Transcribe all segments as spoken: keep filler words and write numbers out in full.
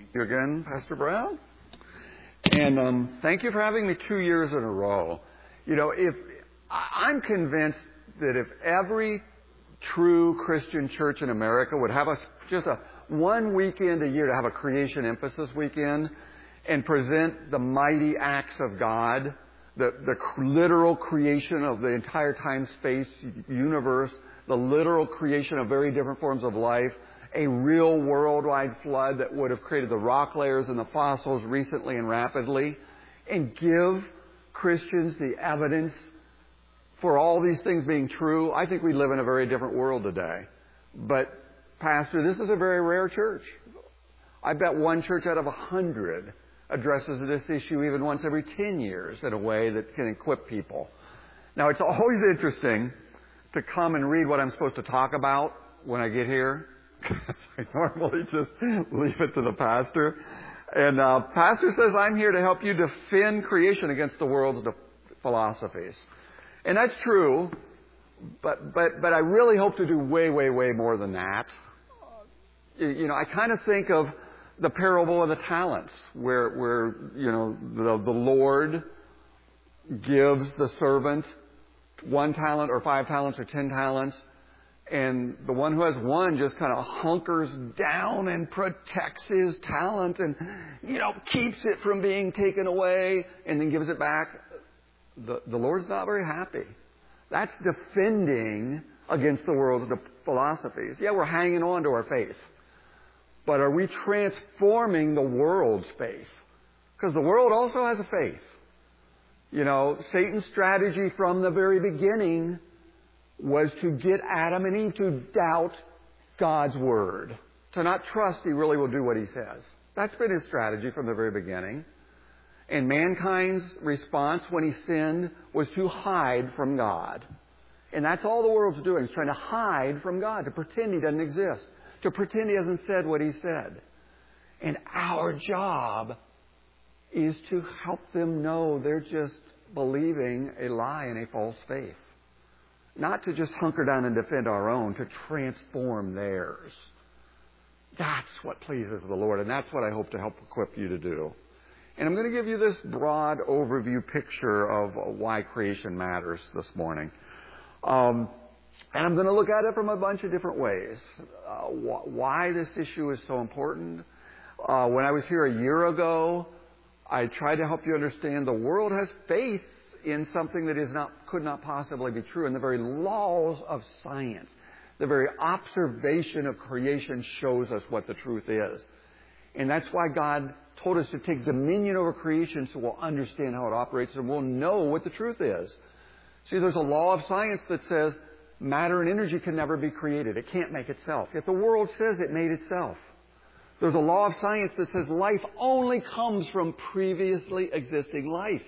You again, Pastor Brown. And um, thank you for having me two years in a row. You know, if I'm convinced that if every true Christian church in America would have a, just a one weekend a year to have a creation emphasis weekend and present the mighty acts of God, the, the literal creation of the entire time-space universe, the literal creation of very different forms of life, a real worldwide flood that would have created the rock layers and the fossils recently and rapidly, and give Christians the evidence for all these things being true, I think we live in a very different world today. But, Pastor, this is a very rare church. I bet one church out of a hundred addresses this issue even once every ten years in a way that can equip people. Now, it's always interesting to come and read what I'm supposed to talk about when I get here. I normally just leave it to the pastor. And uh, pastor says, I'm here to help you defend creation against the world's de- philosophies. And that's true, but, but, but I really hope to do way, way, way more than that. You know, I kind of think of the parable of the talents, where, where you know, the, the Lord gives the servant one talent or five talents or ten talents, and the one who has one just kind of hunkers down and protects his talent and, you know, keeps it from being taken away and then gives it back. The, the Lord's not very happy. That's defending against the world's philosophies. Yeah, we're hanging on to our faith. But are we transforming the world's faith? Because the world also has a faith. You know, Satan's strategy from the very beginning was to get Adam and Eve to doubt God's Word, to not trust He really will do what He says. That's been his strategy from the very beginning. And mankind's response when he sinned was to hide from God. And that's all the world's doing, is trying to hide from God, to pretend He doesn't exist, to pretend He hasn't said what He said. And our job is to help them know they're just believing a lie and a false faith. Not to just hunker down and defend our own, to transform theirs. That's what pleases the Lord, and that's what I hope to help equip you to do. And I'm going to give you this broad overview picture of why creation matters this morning. Um, and I'm going to look at it from a bunch of different ways. Uh, wh- why this issue is so important. Uh, when I was here a year ago, I tried to help you understand the world has faith in something that is not, could not possibly be true. And the very laws of science, the very observation of creation shows us what the truth is. And that's why God told us to take dominion over creation so we'll understand how it operates and we'll know what the truth is. See, there's a law of science that says matter and energy can never be created. It can't make itself. Yet the world says it made itself. There's a law of science that says life only comes from previously existing life.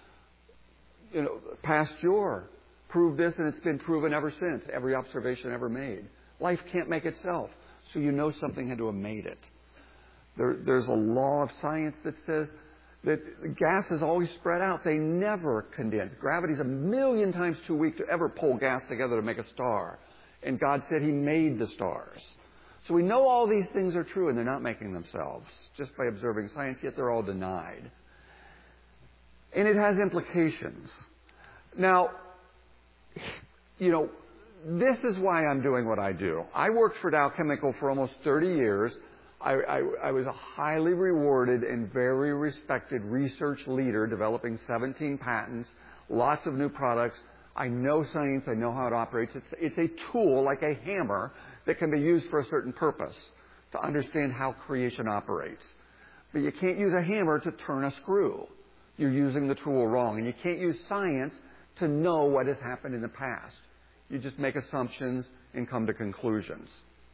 You know, Pasteur proved this, and it's been proven ever since, every observation ever made. Life can't make itself, so you know something had to have made it. There, there's a law of science that says that gases always spread out. They never condense. Gravity's a million times too weak to ever pull gas together to make a star. And God said He made the stars. So we know all these things are true, and they're not making themselves just by observing science, yet they're all denied. And it has implications. Now, you know, this is why I'm doing what I do. I worked for Dow Chemical for almost thirty years. I, I, I was a highly rewarded and very respected research leader, developing seventeen patents, lots of new products. I know science. I know how it operates. It's, it's a tool, like a hammer, that can be used for a certain purpose, to understand how creation operates. But you can't use a hammer to turn a screw. You're using the tool wrong. And you can't use science to know what has happened in the past. You just make assumptions and come to conclusions.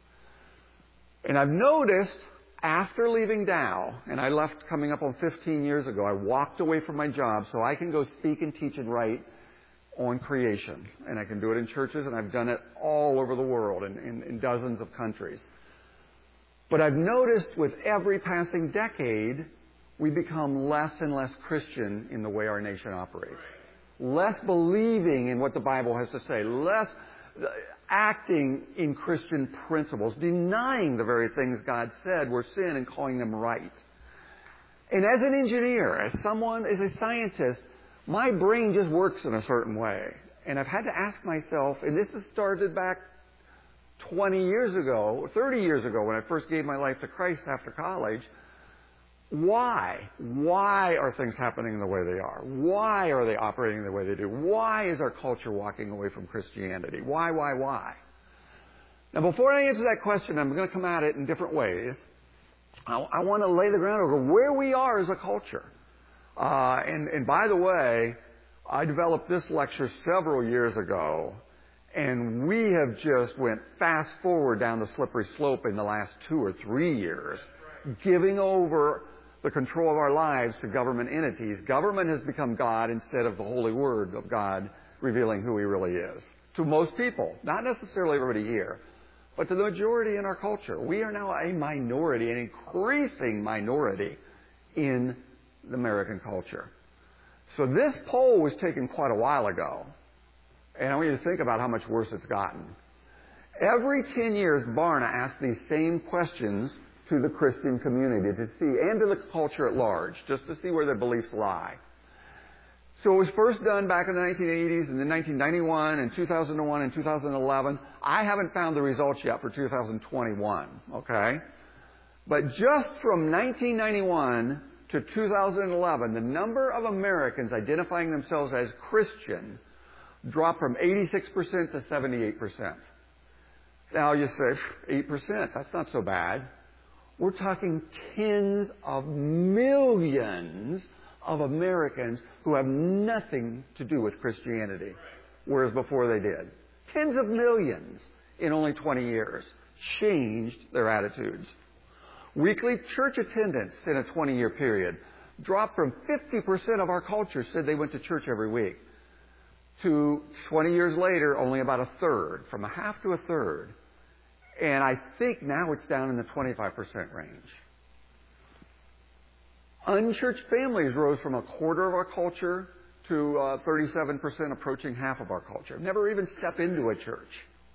And I've noticed after leaving Dow, and I left coming up on fifteen years ago, I walked away from my job so I can go speak and teach and write on creation. And I can do it in churches, and I've done it all over the world in, in, in dozens of countries. But I've noticed with every passing decade, we become less and less Christian in the way our nation operates. Less believing in what the Bible has to say. Less, acting in Christian principles, denying the very things God said were sin and calling them right. And as an engineer, as someone, as a scientist, my brain just works in a certain way. And I've had to ask myself, and this has started back twenty years ago, thirty years ago when I first gave my life to Christ after college, why? Why are things happening the way they are? Why are they operating the way they do? Why is our culture walking away from Christianity? Why, why, why? Now, before I answer that question, I'm going to come at it in different ways. I, I want to lay the groundwork of where we are as a culture. Uh, and, and by the way, I developed this lecture several years ago, and we have just went fast forward down the slippery slope in the last two or three years, giving over the control of our lives to government entities. Government has become God instead of the holy word of God revealing who He really is. To most people, not necessarily everybody here, but to the majority in our culture. We are now a minority, an increasing minority in the American culture. So this poll was taken quite a while ago, and I want you to think about how much worse it's gotten. Every ten years, Barna asks these same questions to the Christian community to see, and to the culture at large, just to see where their beliefs lie. So it was first done back in the nineteen eighties, and then nineteen ninety-one, and two thousand one, and two thousand eleven. I haven't found the results yet for two thousand twenty-one, okay? But just from nineteen ninety-one to two thousand eleven, the number of Americans identifying themselves as Christian dropped from eighty-six percent to seventy-eight percent. Now you say, eight percent, that's not so bad. We're talking tens of millions of Americans who have nothing to do with Christianity, whereas before they did. Tens of millions in only twenty years changed their attitudes. Weekly church attendance in a twenty-year period dropped from fifty percent of our culture said they went to church every week to twenty years later only about a third, from a half to a third. And I think now it's down in the twenty-five percent range. Unchurched families rose from a quarter of our culture to uh, thirty-seven percent, approaching half of our culture. Never even step into a church.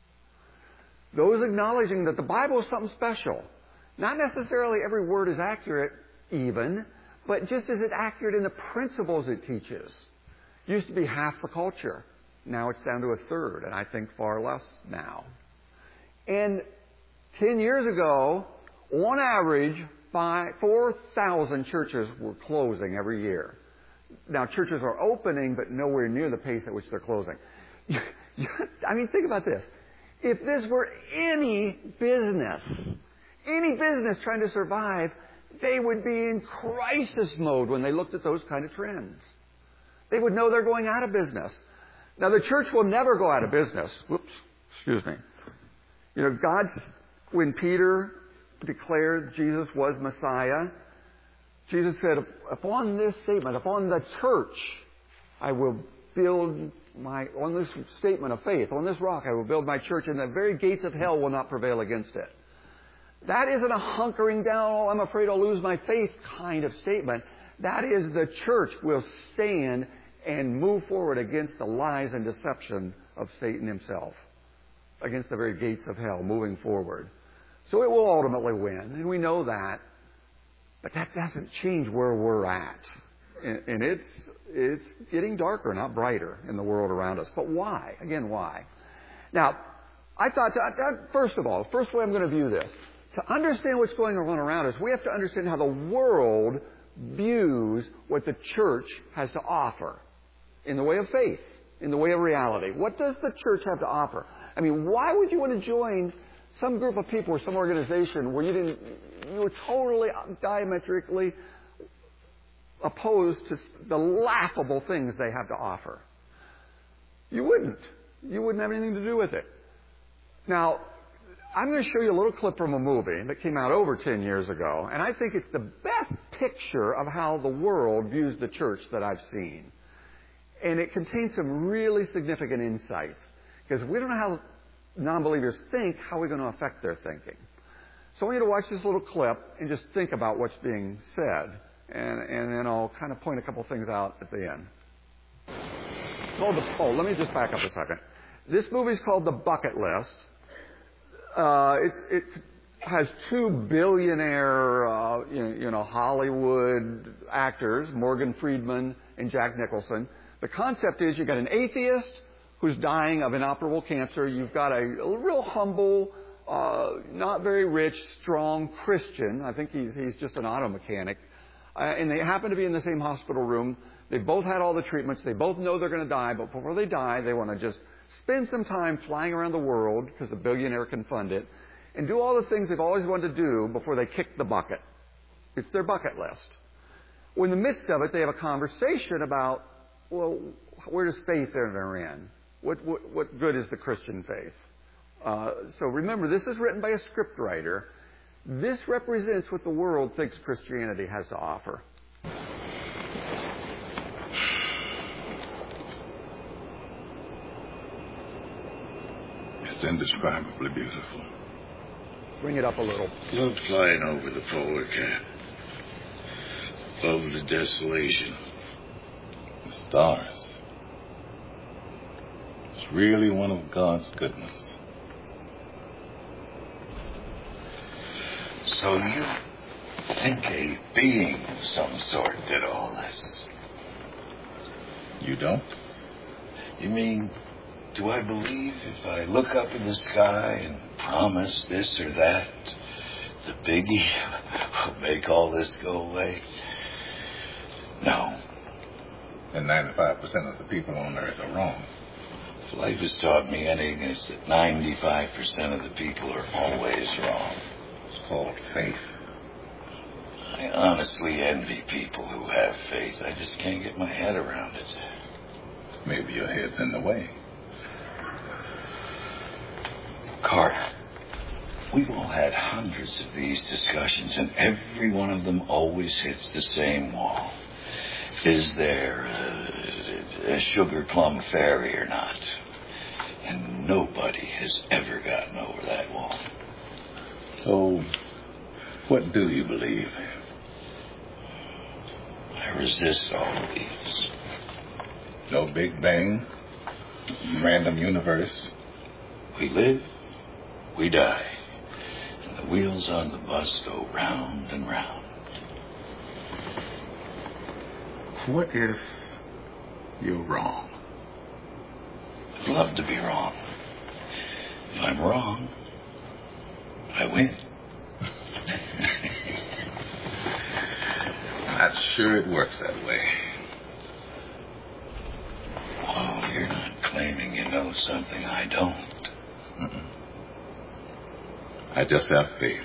Those acknowledging that the Bible is something special. Not necessarily every word is accurate even, but just as it's accurate in the principles it teaches. Used to be half the culture. Now it's down to a third, and I think far less now. And ten years ago, on average, four thousand churches were closing every year. Now, churches are opening, but nowhere near the pace at which they're closing. I mean, think about this. If this were any business, any business trying to survive, they would be in crisis mode when they looked at those kind of trends. They would know they're going out of business. Now, the church will never go out of business. Whoops, excuse me. You know, God, when Peter declared Jesus was Messiah, Jesus said, upon this statement, upon the church, I will build my, on this statement of faith, on this rock, I will build my church, and the very gates of hell will not prevail against it. That isn't a hunkering down, oh, I'm afraid I'll lose my faith kind of statement. That is, the church will stand and move forward against the lies and deception of Satan himself, against the very gates of hell, moving forward. So it will ultimately win, and we know that. But that doesn't change where we're at. And, and it's it's getting darker, not brighter, in the world around us. But why? Again, why? Now, I thought, that, first of all, the first way I'm going to view this, to understand what's going on around us, we have to understand how the world views what the church has to offer in the way of faith, in the way of reality. What does the church have to offer? I mean, why would you want to join some group of people or some organization where you didn't, you were totally diametrically opposed to the laughable things they have to offer? You wouldn't. You wouldn't have anything to do with it. Now, I'm going to show you a little clip from a movie that came out over ten years ago, and I think it's the best picture of how the world views the church that I've seen. And it contains some really significant insights, because we don't know how non-believers think, how are we going to affect their thinking? So I want you to watch this little clip and just think about what's being said. And, and then I'll kind of point a couple things out at the end. Oh, the, oh, let me just back up a second. This movie's called The Bucket List. Uh, it, it has two billionaire, uh, you, know, you know, Hollywood actors, Morgan Freeman and Jack Nicholson. The concept is you've got an atheist who's dying of inoperable cancer. You've got a, a real humble, uh, not very rich, strong Christian. I think he's, he's just an auto mechanic. Uh, and they happen to be in the same hospital room. They've both had all the treatments. They both know they're going to die. But before they die, they want to just spend some time flying around the world, because the billionaire can fund it, and do all the things they've always wanted to do before they kick the bucket. It's their bucket list. Well, in the midst of it, they have a conversation about, well, where does faith enter in? What, what, what good is the Christian faith? Uh, so remember, this is written by a scriptwriter. This represents what the world thinks Christianity has to offer. It's indescribably beautiful. Bring it up a little. Love flying over the polar cap. Above the desolation. The stars. It's really one of God's goodness. So you think a being of some sort did all this? You don't? You mean, do I believe if I look up in the sky and promise this or that, the biggie will make all this go away? No. And ninety-five percent of the people on earth are wrong. If life has taught me anything, it's that ninety-five percent of the people are always wrong. It's called faith. I honestly envy people who have faith. I just can't get my head around it. Maybe your head's in the way. Carter, we've all had hundreds of these discussions, and every one of them always hits the same wall. Is there a, a sugar plum fairy or not? And nobody has ever gotten over that wall. So, what do you believe? I resist all beliefs. No Big Bang? Random universe? We live, we die, and the wheels on the bus go round and round. What if you're wrong? I'd love to be wrong. If I'm wrong, I win. Not sure it works that way. Oh, you're not claiming you know something I don't. Mm-mm. I just have faith.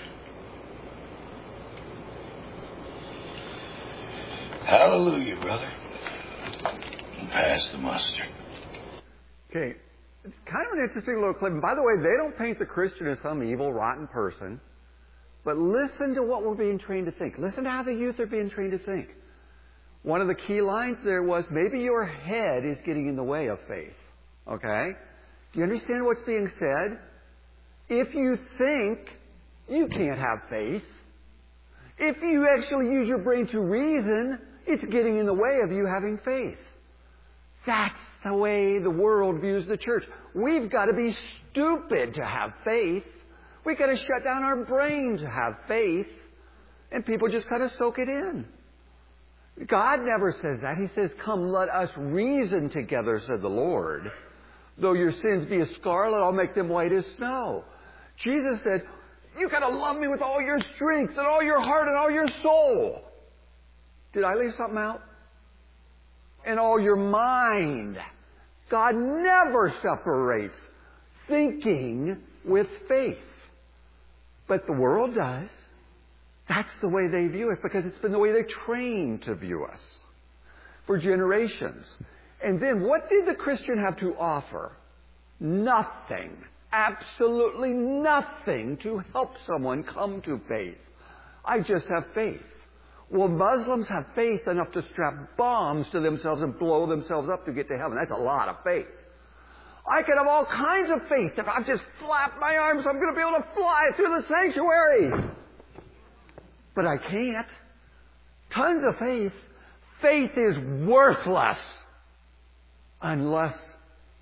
Hallelujah, brother. And pass the mustard. Okay. It's kind of an interesting little clip. And by the way, they don't paint the Christian as some evil, rotten person. But listen to what we're being trained to think. Listen to how the youth are being trained to think. One of the key lines there was, maybe your head is getting in the way of faith. Okay? Do you understand what's being said? If you think, you can't have faith. If you actually use your brain to reason, it's getting in the way of you having faith. That's the way the world views the church. We've got to be stupid to have faith. We've got to shut down our brain to have faith. And people just kind of soak it in. God never says that. He says, come, let us reason together, said the Lord. Though your sins be as scarlet, I'll make them white as snow. Jesus said, you've got to love me with all your strength and all your heart and all your soul. Did I leave something out? And all your mind. God never separates thinking with faith. But the world does. That's the way they view us, because it's been the way they're trained to view us for generations. And then what did the Christian have to offer? Nothing. Absolutely nothing to help someone come to faith. I just have faith. Well, Muslims have faith enough to strap bombs to themselves and blow themselves up to get to heaven. That's a lot of faith. I can have all kinds of faith. If I just flap my arms, I'm going to be able to fly through the sanctuary. But I can't. Tons of faith. Faith is worthless unless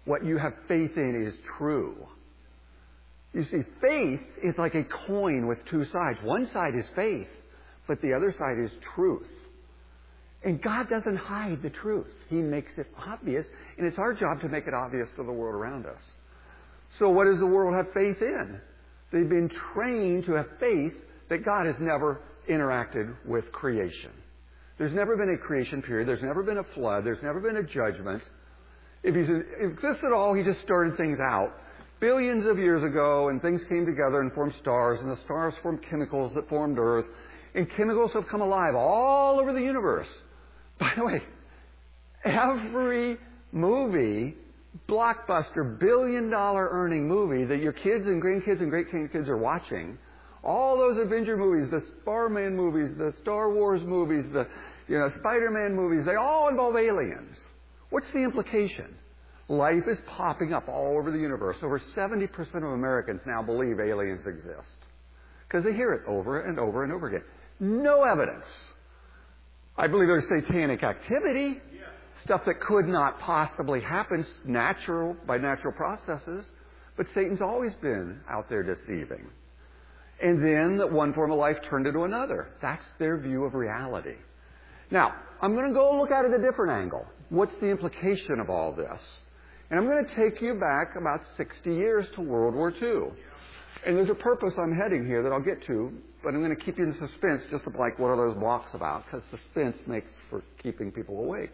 what you have faith in is true. You see, faith is like a coin with two sides. One side is faith, but the other side is truth. And God doesn't hide the truth. He makes it obvious, and it's our job to make it obvious to the world around us. So what does the world have faith in? They've been trained to have faith that God has never interacted with creation. There's never been a creation period. There's never been a flood. There's never been a judgment. If He exists at all, He just started things out billions of years ago, and things came together and formed stars, and the stars formed chemicals that formed Earth, and chemicals have come alive all over the universe. By the way, every movie, blockbuster, billion-dollar earning movie that your kids and grandkids and great-grandkids are watching, all those Avenger movies, the Spider-Man movies, the Star Wars movies, the you know Spider-Man movies, they all involve aliens. What's the implication? Life is popping up all over the universe. Over seventy percent of Americans now believe aliens exist because they hear it over and over and over again. No evidence. I believe there's satanic activity, stuff that could not possibly happen natural by natural processes, but Satan's always been out there deceiving. And then that one form of life turned into another. That's their view of reality. Now, I'm going to go look at it a different angle. What's the implication of all this? And I'm going to take you back about sixty years to World War Two. And there's a purpose I'm heading here that I'll get to, but I'm going to keep you in suspense just like what are those blocks about, because suspense makes for keeping people awake.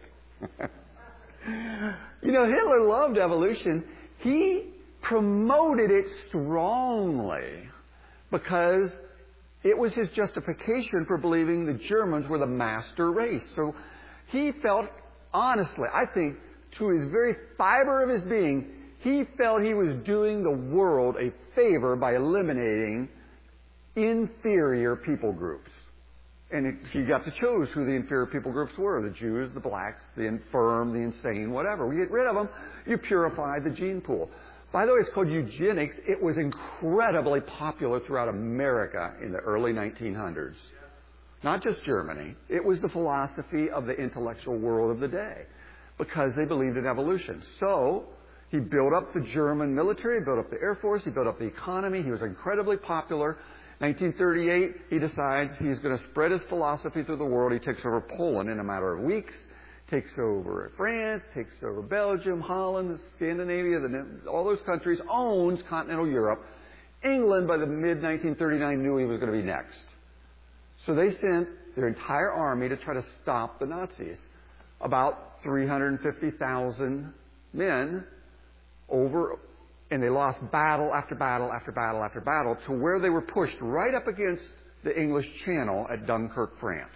You know, Hitler loved evolution. He promoted it strongly because it was his justification for believing the Germans were the master race. So he felt, honestly, I think, to his very fiber of his being, he felt he was doing the world a favor by eliminating inferior people groups. And it, he got to choose who the inferior people groups were. The Jews, the blacks, the infirm, the insane, whatever. We get rid of them, you purify the gene pool. By the way, it's called eugenics. It was incredibly popular throughout America in the early nineteen hundreds. Not just Germany. It was the philosophy of the intellectual world of the day because they believed in evolution. So he built up the German military, he built up the Air Force, he built up the economy. He was incredibly popular. nineteen thirty-eight, he decides he's going to spread his philosophy through the world. He takes over Poland in a matter of weeks, takes over France, takes over Belgium, Holland, Scandinavia, the, all those countries, owns continental Europe. England, by the mid nineteen thirty-nine, knew he was going to be next. So they sent their entire army to try to stop the Nazis. About three hundred fifty thousand men over, and they lost battle after battle after battle after battle to where they were pushed right up against the English Channel at Dunkirk, France.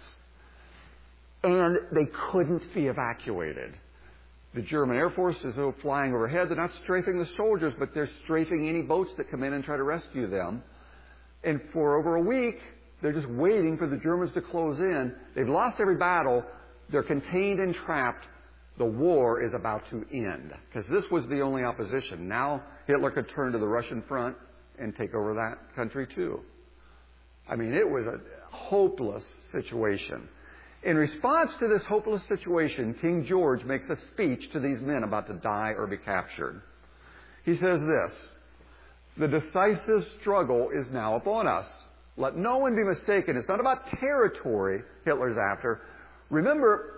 And they couldn't be evacuated. The German Air Force is flying overhead. They're not strafing the soldiers, but they're strafing any boats that come in and try to rescue them. And for over a week, they're just waiting for the Germans to close in. They've lost every battle. They're contained and trapped. The war is about to end. Because this was the only opposition. Now Hitler could turn to the Russian front and take over that country too. I mean, it was a hopeless situation. In response to this hopeless situation, King George makes a speech to these men about to die or be captured. He says this: "The decisive struggle is now upon us. Let no one be mistaken. It's not about territory Hitler's after. Remember,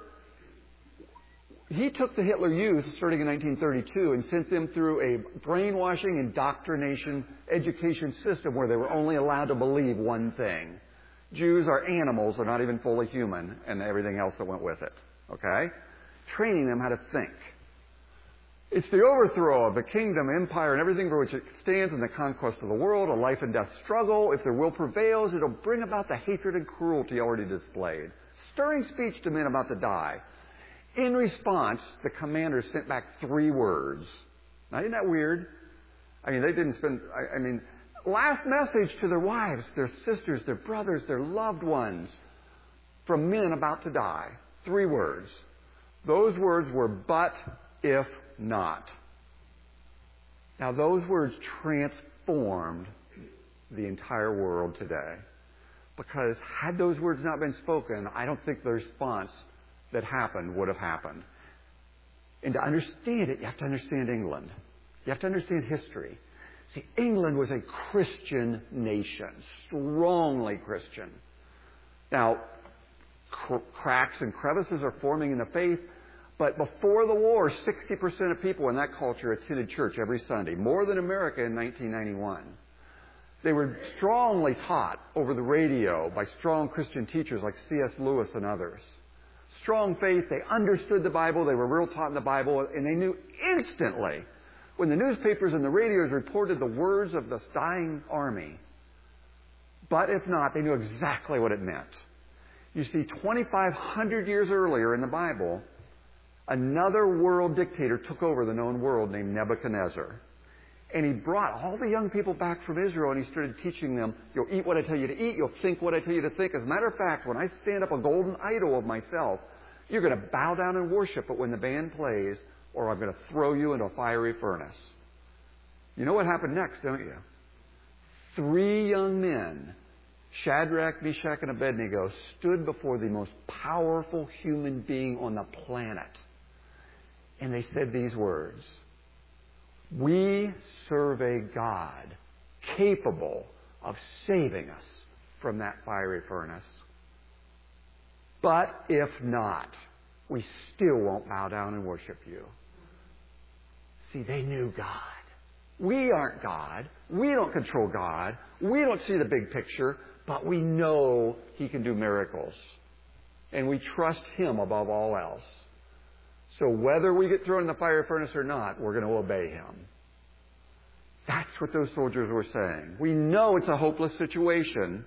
he took the Hitler Youth, starting in nineteen thirty-two, and sent them through a brainwashing, indoctrination, education system where they were only allowed to believe one thing. Jews are animals, they're not even fully human, and everything else that went with it. Okay? Training them how to think. It's the overthrow of the kingdom, empire, and everything for which it stands in the conquest of the world, a life and death struggle. If their will prevails, it'll bring about the hatred and cruelty already displayed." Stirring speech to men about to die. In response, the commanders sent back three words. Now, isn't that weird? I mean, they didn't spend, I, I mean, last message to their wives, their sisters, their brothers, their loved ones from men about to die. Three words. Those words were, "but if not." Now, those words transformed the entire world today. Because had those words not been spoken, I don't think the response that happened would have happened. And to understand it, you have to understand England. You have to understand history. See, England was a Christian nation, strongly Christian. Now, cr- cracks and crevices are forming in the faith, but before the war, sixty percent of people in that culture attended church every Sunday, more than America in nineteen ninety-one. They were strongly taught over the radio by strong Christian teachers like C S Lewis and others. Strong faith, they understood the Bible, they were real taught in the Bible, and they knew instantly when the newspapers and the radios reported the words of this dying army. But if not, they knew exactly what it meant. You see, twenty-five hundred years earlier in the Bible, another world dictator took over the known world named Nebuchadnezzar. And he brought all the young people back from Israel and he started teaching them, you'll eat what I tell you to eat, you'll think what I tell you to think. As a matter of fact, when I stand up a golden idol of myself, you're going to bow down and worship it when the band plays, or I'm going to throw you into a fiery furnace. You know what happened next, don't you? Three young men, Shadrach, Meshach, and Abednego, stood before the most powerful human being on the planet. And they said these words, "We serve a God capable of saving us from that fiery furnace. But if not, we still won't bow down and worship you." See, they knew God. We aren't God. We don't control God. We don't see the big picture, but we know He can do miracles. And we trust Him above all else. So whether we get thrown in the fire furnace or not, we're going to obey Him. That's what those soldiers were saying. We know it's a hopeless situation,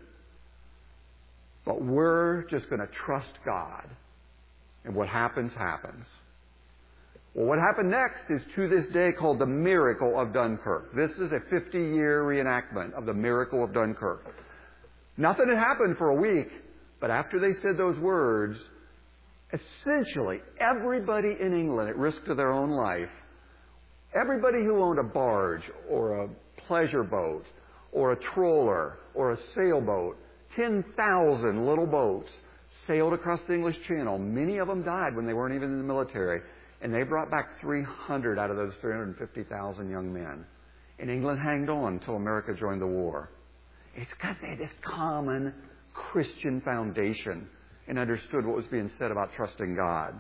but we're just going to trust God. And what happens, happens. Well, what happened next is to this day called the Miracle of Dunkirk. This is a fifty-year reenactment of the Miracle of Dunkirk. Nothing had happened for a week, but after they said those words, essentially everybody in England, at risk to their own life, everybody who owned a barge or a pleasure boat or a trawler or a sailboat, ten thousand little boats sailed across the English Channel. Many of them died when they weren't even in the military. And they brought back three hundred out of those three hundred fifty thousand young men. And England hanged on until America joined the war. It's because they had this common Christian foundation and understood what was being said about trusting God.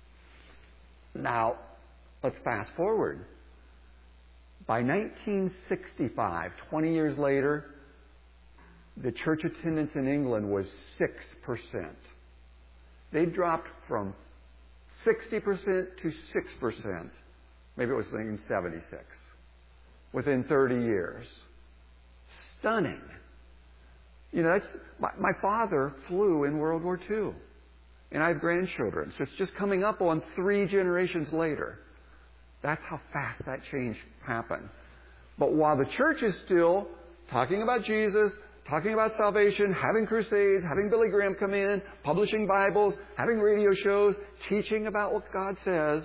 Now, let's fast forward. By nineteen sixty-five, twenty years later, the church attendance in England was six percent. They dropped from sixty percent to six percent. Maybe it was nineteen seventy-six. Within thirty years. Stunning. You know, that's, my, my father flew in World War Two. And I have grandchildren. So it's just coming up on three generations later. That's how fast that change happened. But while the church is still talking about Jesus, talking about salvation, having crusades, having Billy Graham come in, publishing Bibles, having radio shows, teaching about what God says,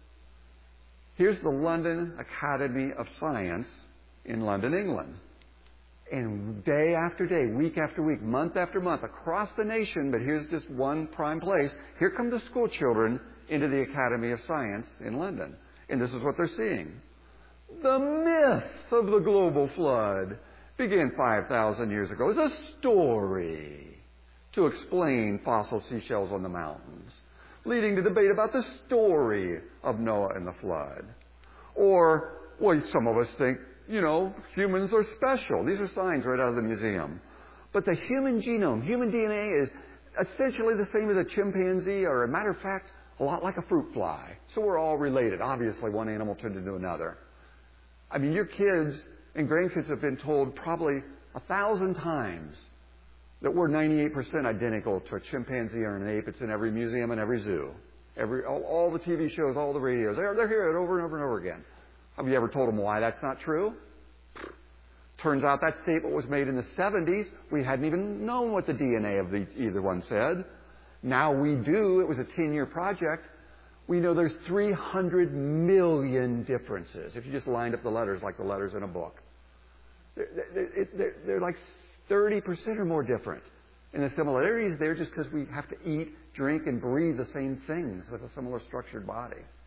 here's the London Academy of Science in London, England. And day after day, week after week, month after month, across the nation, but here's just one prime place, here come the school children into the Academy of Science in London. And this is what they're seeing. The myth of the global flood began five thousand years ago as a story to explain fossil seashells on the mountains, leading to debate about the story of Noah and the flood. Or, well, some of us think, you know, humans are special. These are signs right out of the museum. But the human genome, human D N A is essentially the same as a chimpanzee, or a matter of fact, a lot like a fruit fly. So we're all related. Obviously, one animal turned into another. I mean, your kids and grandkids have been told probably a thousand times that we're ninety-eight percent identical to a chimpanzee or an ape. It's in every museum and every zoo. Every, all, all the T V shows, all the radios. They're, they're hearing it over and over and over again. Have you ever told them why that's not true? Turns out that statement was made in the seventies. We hadn't even known what the D N A of the, either one said. Now we do. It was a ten-year project. We know there's three hundred million differences if you just lined up the letters like the letters in a book. They're, they're, they're, they're like thirty percent or more different. And the similarities there just because we have to eat, drink, and breathe the same things with a similar structured body.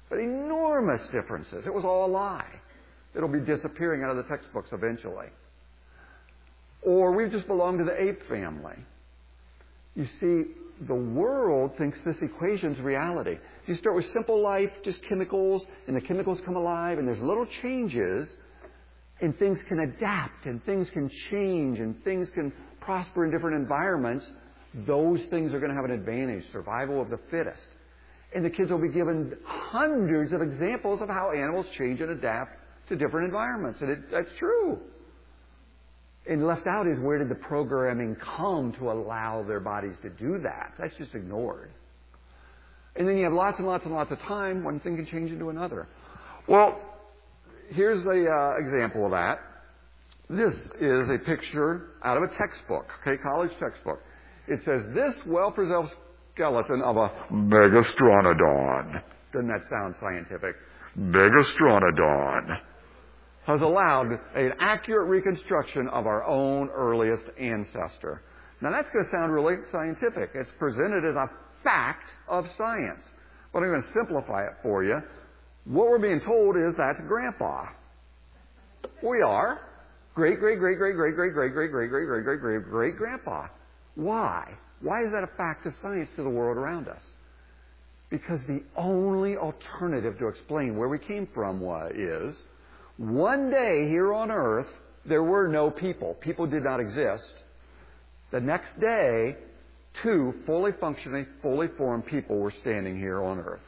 But enormous differences. It was all a lie. It'll be disappearing out of the textbooks eventually. Or we just belong to the ape family. You see, the world thinks this equation's reality. You start with simple life, just chemicals, and the chemicals come alive, and there's little changes, and things can adapt, and things can change, and things can prosper in different environments. Those things are going to have an advantage, survival of the fittest. And the kids will be given hundreds of examples of how animals change and adapt to different environments. And it, that's true. And left out is, where did the programming come to allow their bodies to do that? That's just ignored. And then you have lots and lots and lots of time. One thing can change into another. Well, here's the uh, example of that. This is a picture out of a textbook, okay, college textbook. It says, this well-preserved skeleton of a Megastronodon. Doesn't that sound scientific? Megastronodon has allowed an accurate reconstruction of our own earliest ancestor. Now that's going to sound really scientific. It's presented as a fact of science. But I'm going to simplify it for you. What we're being told is that's Grandpa. We are. Great, great, great, great, great, great, great, great, great, great, great, great, great, great Grandpa. Why? Why is that a fact of science to the world around us? Because the only alternative to explain where we came from was, is one day here on earth, there were no people. People did not exist. The next day, two fully functioning, fully formed people were standing here on earth.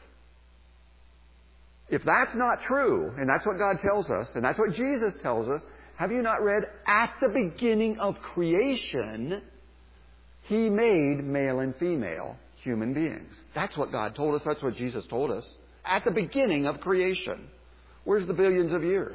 If that's not true, and that's what God tells us, and that's what Jesus tells us, have you not read, at the beginning of creation, He made male and female human beings. That's what God told us. That's what Jesus told us. At the beginning of creation. Where's the billions of years?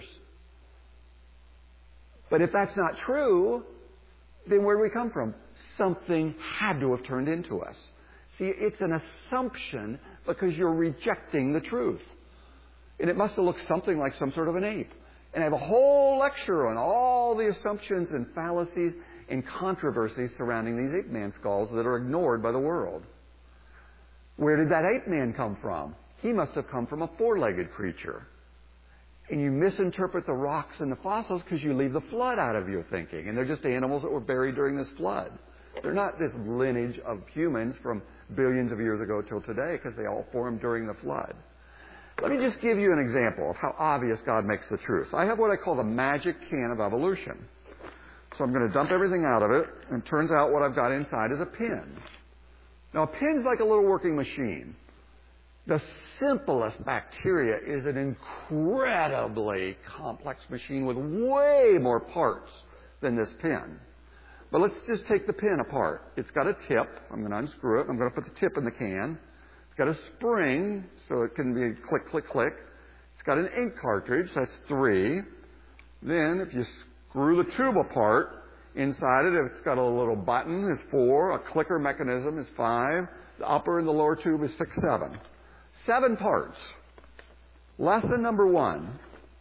But if that's not true, then where do we come from? Something had to have turned into us. See, it's an assumption because you're rejecting the truth. And it must have looked something like some sort of an ape. And I have a whole lecture on all the assumptions and fallacies and controversies surrounding these ape man skulls that are ignored by the world. Where did that ape man come from? He must have come from a four-legged creature. And you misinterpret the rocks and the fossils because you leave the flood out of your thinking. And they're just animals that were buried during this flood. They're not this lineage of humans from billions of years ago till today, because they all formed during the flood. Let me just give you an example of how obvious God makes the truth. I have what I call the magic can of evolution. So I'm going to dump everything out of it, and it turns out what I've got inside is a pin. Now, a pin's like a little working machine. The simplest bacteria is an incredibly complex machine with way more parts than this pin. But let's just take the pin apart. It's got a tip. I'm going to unscrew it. I'm going to put the tip in the can. It's got a spring, so it can be click, click, click. It's got an ink cartridge. That's three. Then, if you screw the tube apart, inside it, it's got a little button, is four. A clicker mechanism is five. The upper and the lower tube is six, seven. Seven parts. Less than number one.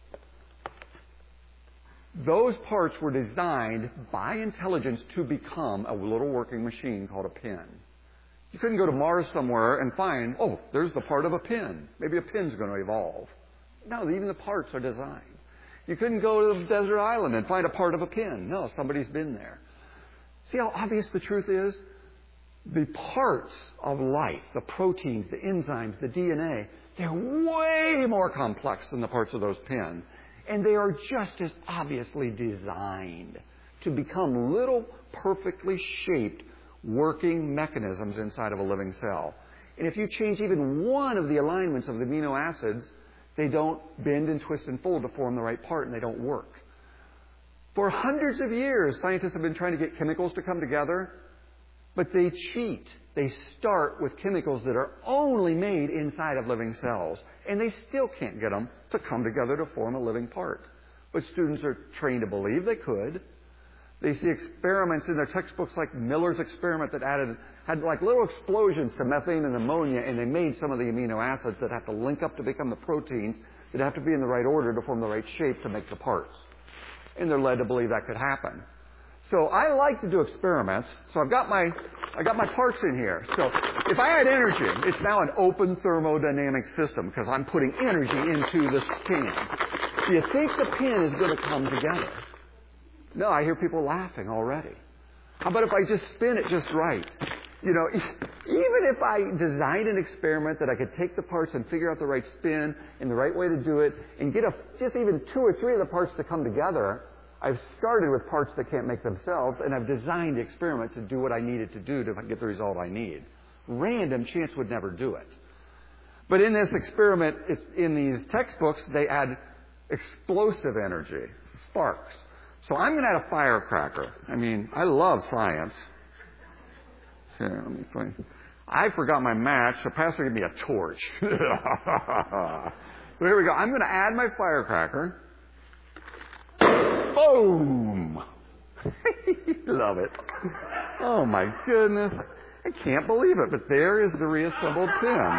Those parts were designed by intelligence to become a little working machine called a pin. You couldn't go to Mars somewhere and find, oh, there's the part of a pin. Maybe a pin's going to evolve. No, even the parts are designed. You couldn't go to the desert island and find a part of a pin. No, somebody's been there. See how obvious the truth is? The parts of life, the proteins, the enzymes, the D N A, they're way more complex than the parts of those pins. And they are just as obviously designed to become little perfectly shaped working mechanisms inside of a living cell. And if you change even one of the alignments of the amino acids, they don't bend and twist and fold to form the right part, and they don't work. For hundreds of years, scientists have been trying to get chemicals to come together, but they cheat. They start with chemicals that are only made inside of living cells, and they still can't get them to come together to form a living part. But students are trained to believe they could. They see experiments in their textbooks like Miller's experiment that added had like little explosions to methane and ammonia, and they made some of the amino acids that have to link up to become the proteins that have to be in the right order to form the right shape to make the parts. And they're led to believe that could happen. So I like to do experiments. So I've got my, I got my parts in here. So if I add energy, it's now an open thermodynamic system because I'm putting energy into this can. Do you think the pin is going to come together? No, I hear people laughing already. How about if I just spin it just right? You know, even if I designed an experiment that I could take the parts and figure out the right spin and the right way to do it and get a, just even two or three of the parts to come together, I've started with parts that can't make themselves, and I've designed the experiment to do what I need it to do to get the result I need. Random chance would never do it. But in this experiment, it's, in these textbooks, they add explosive energy, sparks. So I'm going to add a firecracker. I mean, I love science. Here, let me find. I forgot my match, so Pastor gave me a torch. So here we go. I'm going to add my firecracker. Boom! Love it. Oh my goodness. I can't believe it, but there is the reassembled pin.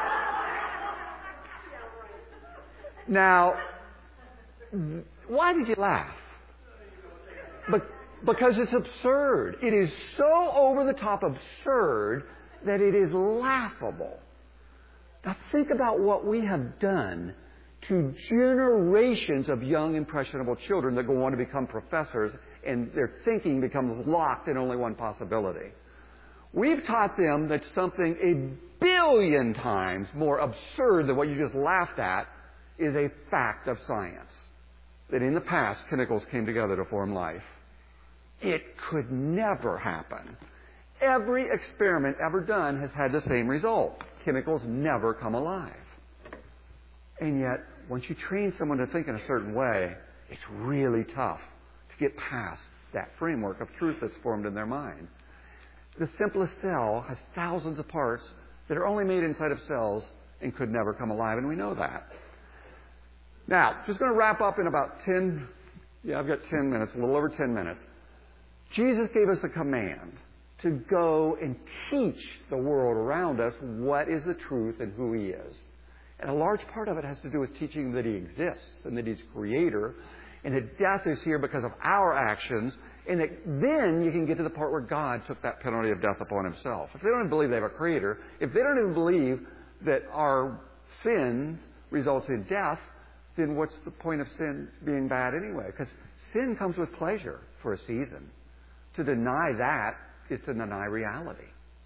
Now, why did you laugh? But because it's absurd. It is so over-the-top absurd that it is laughable. Now think about what we have done to generations of young, impressionable children that go on to become professors, and their thinking becomes locked in only one possibility. We've taught them that something a billion times more absurd than what you just laughed at is a fact of science. That in the past, chemicals came together to form life. It could never happen. Every experiment ever done has had the same result. Chemicals never come alive. And yet, once you train someone to think in a certain way, it's really tough to get past that framework of truth that's formed in their mind. The simplest cell has thousands of parts that are only made inside of cells and could never come alive, and we know that. Now, just going to wrap up in about ten, yeah, I've got ten minutes, a little over ten minutes. Jesus gave us a command to go and teach the world around us what is the truth and who He is. And a large part of it has to do with teaching that He exists and that He's Creator and that death is here because of our actions, and that then you can get to the part where God took that penalty of death upon Himself. If they don't even believe they have a Creator, if they don't even believe that our sin results in death, then what's the point of sin being bad anyway? Because sin comes with pleasure for a season. To deny that is to deny reality.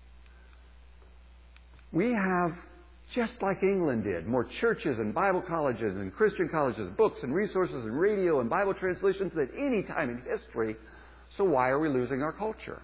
We have, just like England did, more churches and Bible colleges and Christian colleges, books and resources and radio and Bible translations than any time in history. So why are we losing our culture?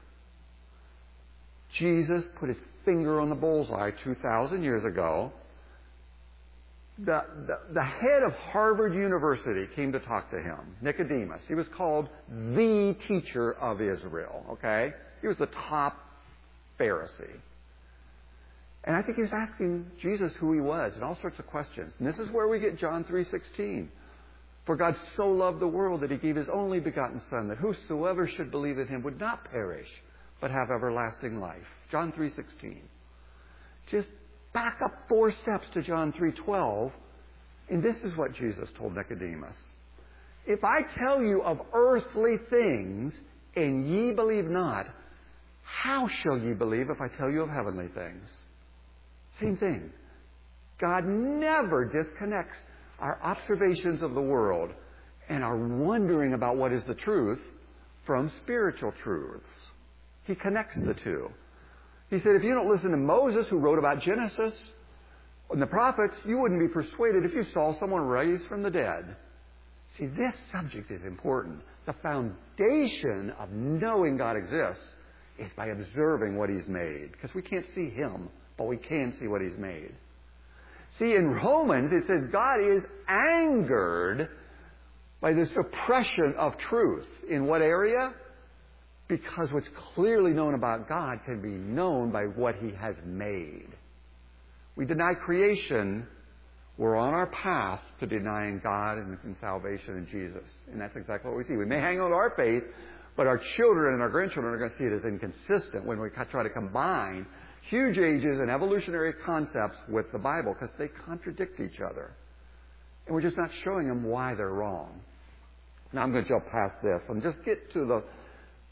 Jesus put His finger on the bullseye two thousand years ago. The, the, the head of Harvard University came to talk to Him, Nicodemus. He was called the teacher of Israel, okay? He was the top Pharisee. And I think he was asking Jesus who He was and all sorts of questions. And this is where we get John three sixteen. For God so loved the world that He gave His only begotten Son, that whosoever should believe in Him would not perish, but have everlasting life. John three sixteen. Just back up four steps to John three twelve, and this is what Jesus told Nicodemus. If I tell you of earthly things, and ye believe not, how shall ye believe if I tell you of heavenly things? Same thing. God never disconnects our observations of the world and our wondering about what is the truth from spiritual truths. He connects the two. He said, if you don't listen to Moses, who wrote about Genesis, and the prophets, you wouldn't be persuaded if you saw someone raised from the dead. See, this subject is important. The foundation of knowing God exists is by observing what He's made. Because we can't see Him, but we can see what He's made. See, in Romans, it says God is angered by the suppression of truth. In what area? Because what's clearly known about God can be known by what He has made. We deny creation, we're on our path to denying God and, and salvation in Jesus. And that's exactly what we see. We may hang on to our faith, but our children and our grandchildren are going to see it as inconsistent when we try to combine huge ages and evolutionary concepts with the Bible, because they contradict each other. And we're just not showing them why they're wrong. Now I'm going to jump past this and just get to the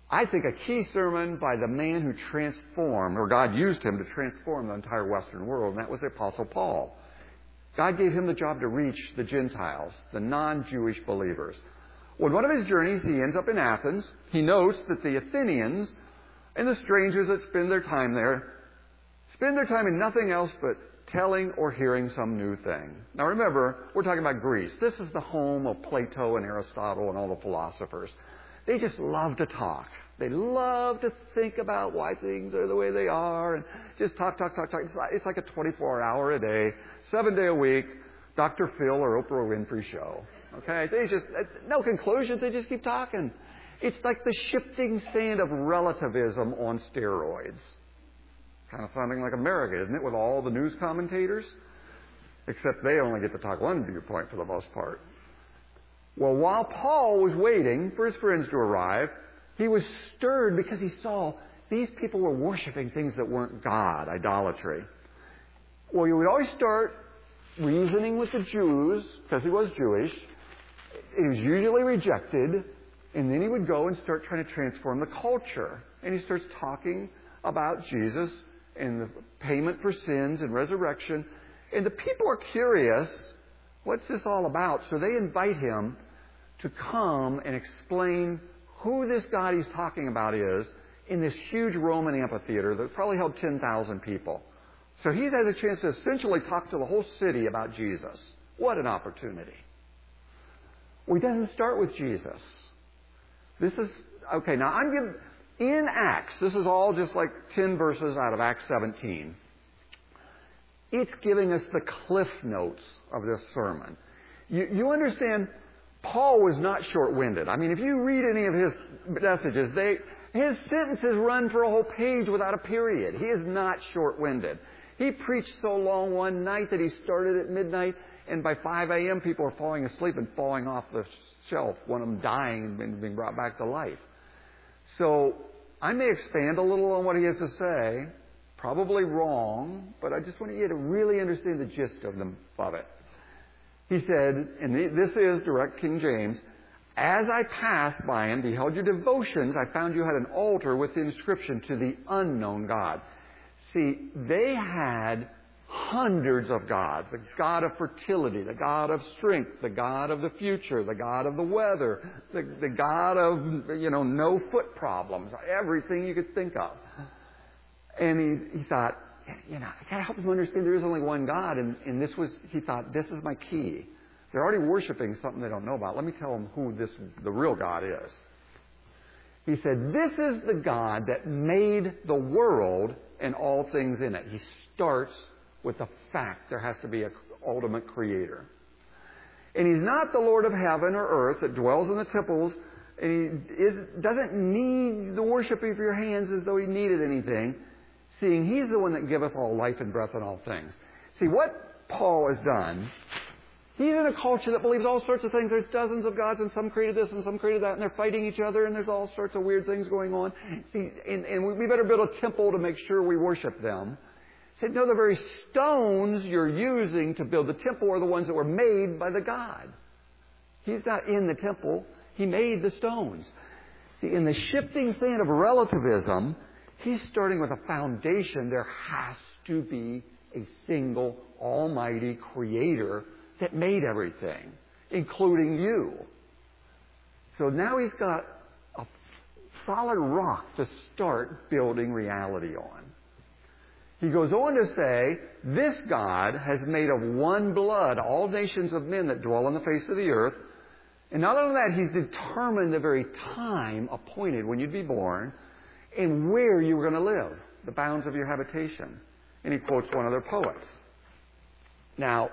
I think, a key sermon by the man who transformed, or God used him to transform the entire Western world, and that was the Apostle Paul. God gave him the job to reach the Gentiles, the non-Jewish believers. Well, in one of his journeys, he ends up in Athens. He notes that the Athenians and the strangers that spend their time there spend their time in nothing else but telling or hearing some new thing. Now remember, we're talking about Greece. This is the home of Plato and Aristotle and all the philosophers. They just love to talk. They love to think about why things are the way they are and just talk, talk, talk, talk. It's like, it's like a twenty-four hour a day, seven day a week, Doctor Phil or Oprah Winfrey show. Okay? They just, no conclusions. They just keep talking. It's like the shifting sand of relativism on steroids. Kind of sounding like America, isn't it, with all the news commentators? Except they only get to talk one viewpoint for the most part. Well, while Paul was waiting for his friends to arrive, he was stirred because he saw these people were worshiping things that weren't God, idolatry. Well, he would always start reasoning with the Jews, because he was Jewish. He was usually rejected, and then he would go and start trying to transform the culture. And he starts talking about Jesus and the payment for sins and resurrection. And the people are curious, what's this all about? So they invite him to come and explain who this God he's talking about is in this huge Roman amphitheater that probably held ten thousand people. So he has a chance to essentially talk to the whole city about Jesus. What an opportunity. Well, he doesn't start with Jesus. This is, okay, now I'm giving, in Acts, this is all just like ten verses out of Acts seventeen. It's giving us the cliff notes of this sermon. You, you understand, Paul was not short-winded. I mean, if you read any of his messages, they, his sentences run for a whole page without a period. He is not short-winded. He preached so long one night that he started at midnight, and by five a.m. people are falling asleep and falling off the shelf, one of them dying and being brought back to life. So I may expand a little on what he has to say, probably wrong, but I just want you to really understand the gist of, them, of it. He said, and this is direct King James, "As I passed by and beheld your devotions, I found you had an altar with the inscription to the unknown God." See, they had hundreds of gods. The God of fertility, the God of strength, the God of the future, the God of the weather, the, the God of, you know, no foot problems, everything you could think of. And he, he thought, you know, I gotta help them understand there is only one God. And, and this was, he thought, this is my key. They're already worshiping something they don't know about. Let me tell them who this, the real God is. He said, this is the God that made the world and all things in it. He starts with the fact there has to be an ultimate creator. And he's not the Lord of heaven or earth that dwells in the temples. And he is, doesn't need the worshiping of your hands as though he needed anything, seeing he's the one that giveth all life and breath and all things. See, what Paul has done, he's in a culture that believes all sorts of things. There's dozens of gods, and some created this and some created that, and they're fighting each other, and there's all sorts of weird things going on. See, and, and we better build a temple to make sure we worship them. He said, no, the very stones you're using to build the temple are the ones that were made by the God. He's not in the temple. He made the stones. See, in the shifting sand of relativism, he's starting with a foundation. There has to be a single almighty creator that made everything, including you. So now he's got a solid rock to start building reality on. He goes on to say, this God has made of one blood all nations of men that dwell on the face of the earth. And not only that, he's determined the very time appointed when you'd be born and where you were going to live, the bounds of your habitation. And he quotes one of their poets. Now,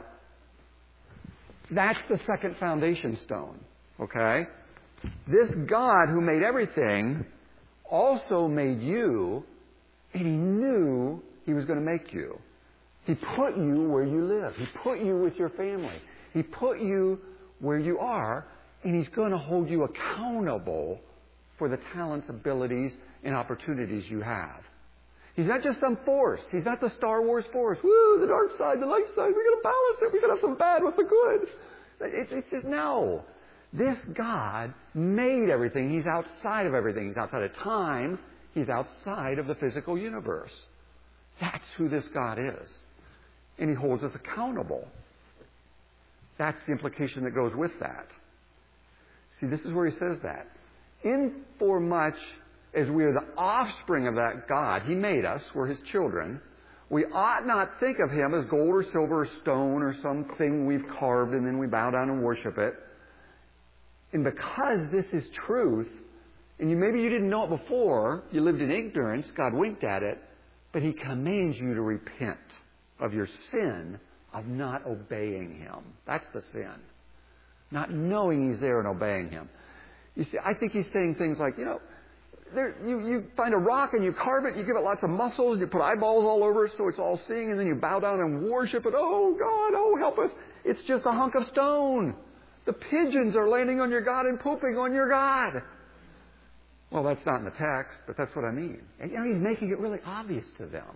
that's the second foundation stone, okay? This God who made everything also made you, and he knew he was going to make you. He put you where you live. He put you with your family. He put you where you are, and he's going to hold you accountable for the talents, abilities, and opportunities you have. He's not just some force. He's not the Star Wars force. Woo, the dark side, the light side. We're going to balance it. We're going to have some bad with the good. It, it's just, no. This God made everything. He's outside of everything. He's outside of time. He's outside of the physical universe. That's who this God is. And He holds us accountable. That's the implication that goes with that. See, this is where He says that. In for much as we are the offspring of that God, He made us, we're His children, we ought not think of Him as gold or silver or stone or something we've carved and then we bow down and worship it. And because this is truth, and you maybe you didn't know it before, you lived in ignorance, God winked at it, but He commands you to repent of your sin of not obeying Him. That's the sin. Not knowing He's there and obeying Him. You see, I think He's saying things like, you know, there, you, you find a rock and you carve it, you give it lots of muscles, and you put eyeballs all over it so it's all seeing, and then you bow down and worship it. Oh, God, oh, help us. It's just a hunk of stone. The pigeons are landing on your God and pooping on your God. Well, that's not in the text, but that's what I mean. And, you know, He's making it really obvious to them.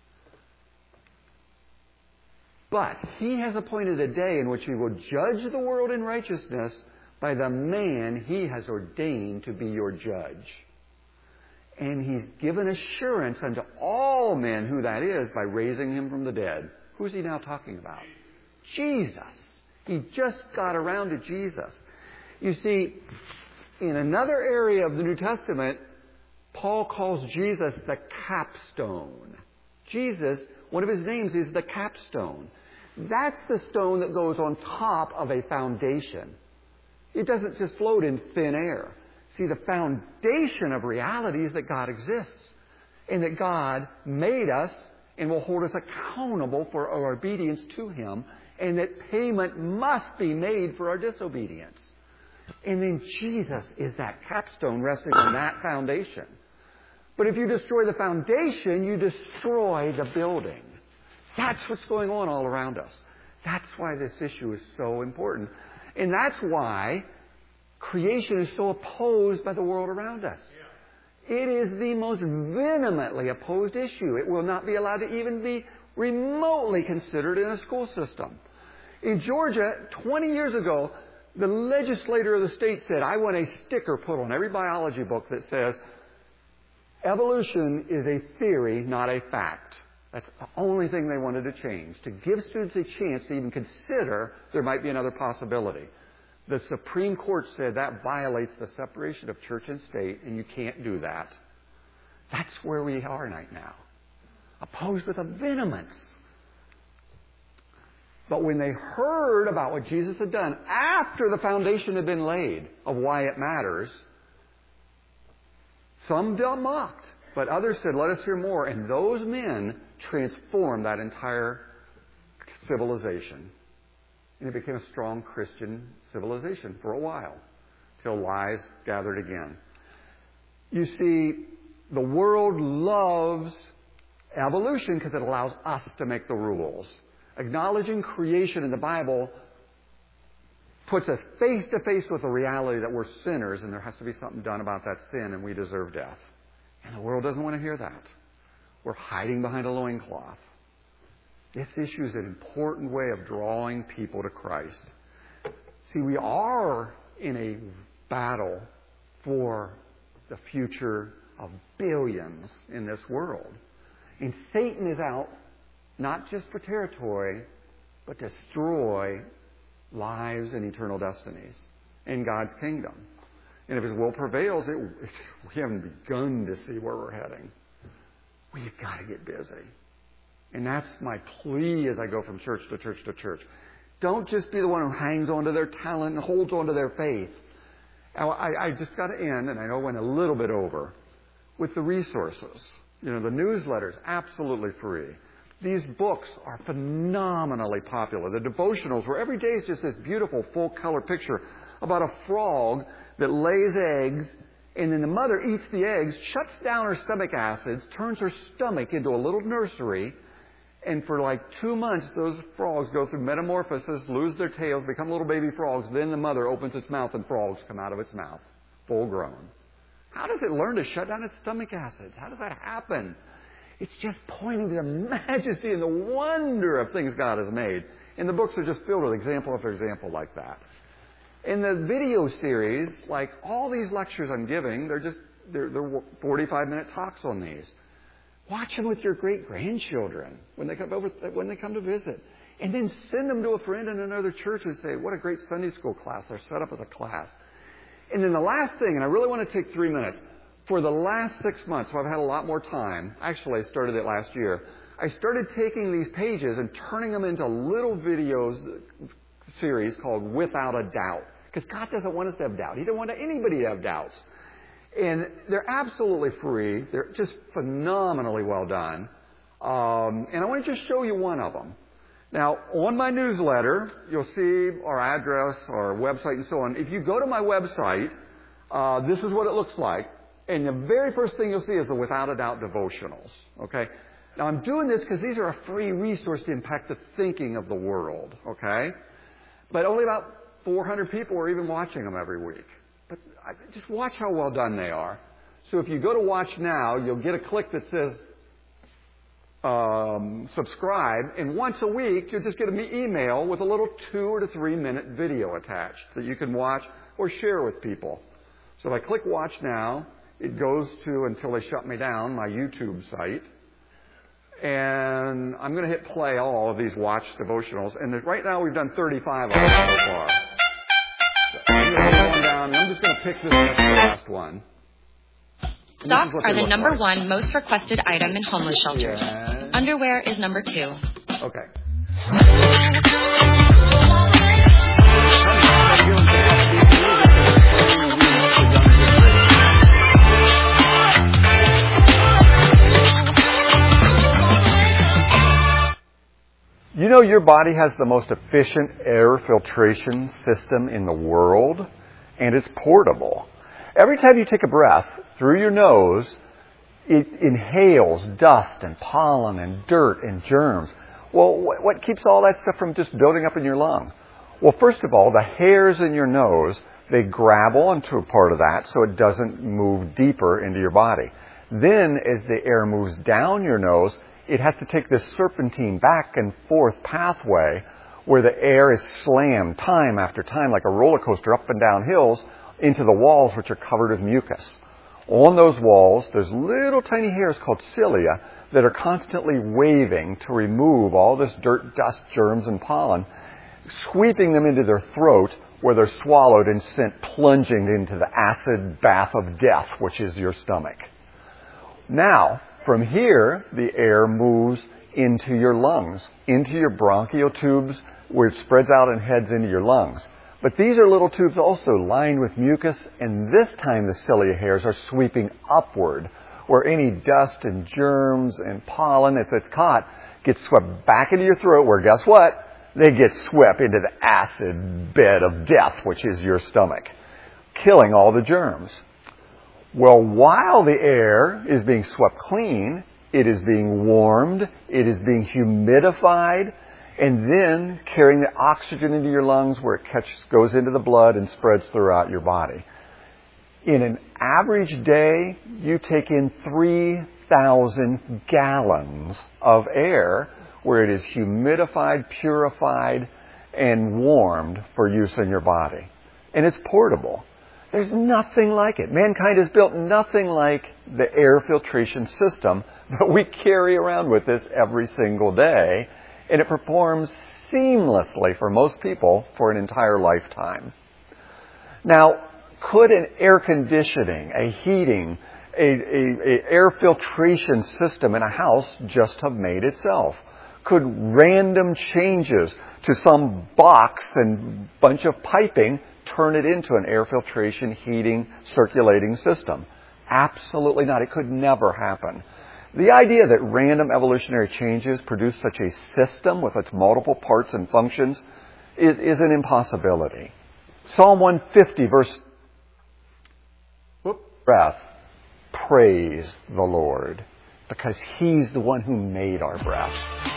But He has appointed a day in which He will judge the world in righteousness by the man He has ordained to be your judge. And He's given assurance unto all men who that is by raising Him from the dead. Who's He now talking about? Jesus. He just got around to Jesus. You see, in another area of the New Testament, Paul calls Jesus the capstone. Jesus, one of His names is the capstone. That's the stone that goes on top of a foundation. It doesn't just float in thin air. See, the foundation of reality is that God exists and that God made us and will hold us accountable for our obedience to Him, and that payment must be made for our disobedience. And then Jesus is that capstone resting on that foundation. But if you destroy the foundation, you destroy the building. That's what's going on all around us. That's why this issue is so important. And that's why creation is so opposed by the world around us. It is the most vehemently opposed issue. It will not be allowed to even be remotely considered in a school system. In Georgia, twenty years ago, the legislator of the state said, I want a sticker put on every biology book that says, evolution is a theory, not a fact. That's the only thing they wanted to change, to give students a chance to even consider there might be another possibility. The Supreme Court said that violates the separation of church and state, and you can't do that. That's where we are right now. Opposed with a vehemence. But when they heard about what Jesus had done after the foundation had been laid of why it matters, some mocked, but others said, let us hear more. And those men transformed that entire civilization. And it became a strong Christian civilization for a while, till lies gathered again. You see, the world loves evolution because it allows us to make the rules. Acknowledging creation in the Bible puts us face to face with the reality that we're sinners and there has to be something done about that sin and we deserve death. And the world doesn't want to hear that. We're hiding behind a loincloth. This issue is an important way of drawing people to Christ. See, we are in a battle for the future of billions in this world. And Satan is out not just for territory, but to destroy lives and eternal destinies in God's kingdom. And if His will prevails, it, it, we haven't begun to see where we're heading. We've got to get busy. And that's my plea as I go from church to church to church. Don't just be the one who hangs on to their talent and holds on to their faith. Now, I, I just got to end, and I know I went a little bit over, with the resources. You know, the newsletter's absolutely free. These books are phenomenally popular. The devotionals, where every day is just this beautiful full-color picture about a frog that lays eggs, and then the mother eats the eggs, shuts down her stomach acids, turns her stomach into a little nursery, and for like two months, those frogs go through metamorphosis, lose their tails, become little baby frogs. Then the mother opens its mouth and frogs come out of its mouth, full grown. How does it learn to shut down its stomach acids? How does that happen? It's just pointing to the majesty and the wonder of things God has made. And the books are just filled with example after example like that. In the video series, like all these lectures I'm giving, they're just, they're, they're forty-five minute talks on these. Watch them with your great-grandchildren when they come over, when they come to visit. And then send them to a friend in another church and say, what a great Sunday school class. They're set up as a class. And then the last thing, and I really want to take three minutes. For the last six months, so I've had a lot more time. Actually, I started it last year. I started taking these pages and turning them into little videos series called Without a Doubt. Because God doesn't want us to have doubt. He doesn't want anybody to have doubts. And they're absolutely free. They're just phenomenally well done. Um, and I want to just show you one of them. Now, on my newsletter, you'll see our address, our website, and so on. If you go to my website, uh, this is what it looks like. And the very first thing you'll see is the Without a Doubt devotionals. Okay? Now, I'm doing this because these are a free resource to impact the thinking of the world. Okay? But only about four hundred people are even watching them every week. But just watch how well done they are. So if you go to Watch Now, you'll get a click that says um, subscribe. And once a week, you'll just get an email with a little two or to three minute video attached that you can watch or share with people. So if I click Watch Now, it goes to, until they shut me down, my YouTube site. And I'm going to hit play all of these watch devotionals. And right now we've done thirty-five of them so far. So I'm going to go one down, and I'm just going to pick this as the last one. And Socks are the number like. one most requested item in homeless shelters. Yes. Underwear is number two. Okay. You know, your body has the most efficient air filtration system in the world, and it's portable. Every time you take a breath through your nose, it inhales dust and pollen and dirt and germs. Well, what keeps all that stuff from just building up in your lung? Well, first of all, the hairs in your nose, they grab onto a part of that so it doesn't move deeper into your body. Then, as the air moves down your nose, it has to take this serpentine back and forth pathway where the air is slammed time after time like a roller coaster up and down hills into the walls, which are covered with mucus. On those walls, there's little tiny hairs called cilia that are constantly waving to remove all this dirt, dust, germs, and pollen, sweeping them into their throat where they're swallowed and sent plunging into the acid bath of death, which is your stomach. Now, from here, the air moves into your lungs, into your bronchial tubes, where it spreads out and heads into your lungs. But these are little tubes also lined with mucus, and this time the cilia hairs are sweeping upward, where any dust and germs and pollen, if it's caught, gets swept back into your throat, where guess what? They get swept into the acid bed of death, which is your stomach, killing all the germs. Well, while the air is being swept clean, it is being warmed, it is being humidified, and then carrying the oxygen into your lungs where it catches, goes into the blood and spreads throughout your body. In an average day, you take in three thousand gallons of air where it is humidified, purified, and warmed for use in your body. And it's portable. There's nothing like it. Mankind has built nothing like the air filtration system, but we carry around with us every single day, and it performs seamlessly for most people for an entire lifetime. Now, could an air conditioning, a heating, a, a, a air filtration system in a house just have made itself? Could random changes to some box and bunch of piping turn it into an air filtration, heating, circulating system? Absolutely not. It could never happen. The idea that random evolutionary changes produce such a system with its multiple parts and functions is, is an impossibility. Psalm one fifty, verse whoop, breath, praise the Lord, because He's the one who made our breath.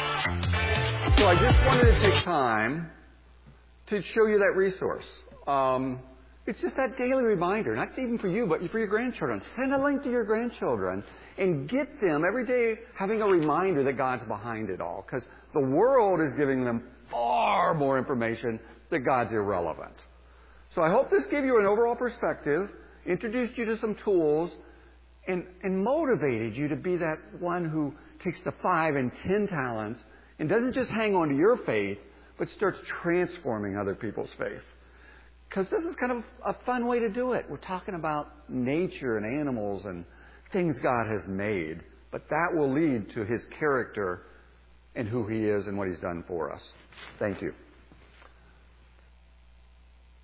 So I just wanted to take time to show you that resource. Um, it's just that daily reminder, not even for you, but for your grandchildren. Send a link to your grandchildren and get them every day having a reminder that God's behind it all. Because the world is giving them far more information that God's irrelevant. So I hope this gave you an overall perspective, introduced you to some tools, and, and motivated you to be that one who takes the five and ten talents and doesn't just hang on to your faith, but starts transforming other people's faith. Because this is kind of a fun way to do it. We're talking about nature and animals and things God has made. But that will lead to His character and who He is and what He's done for us. Thank you.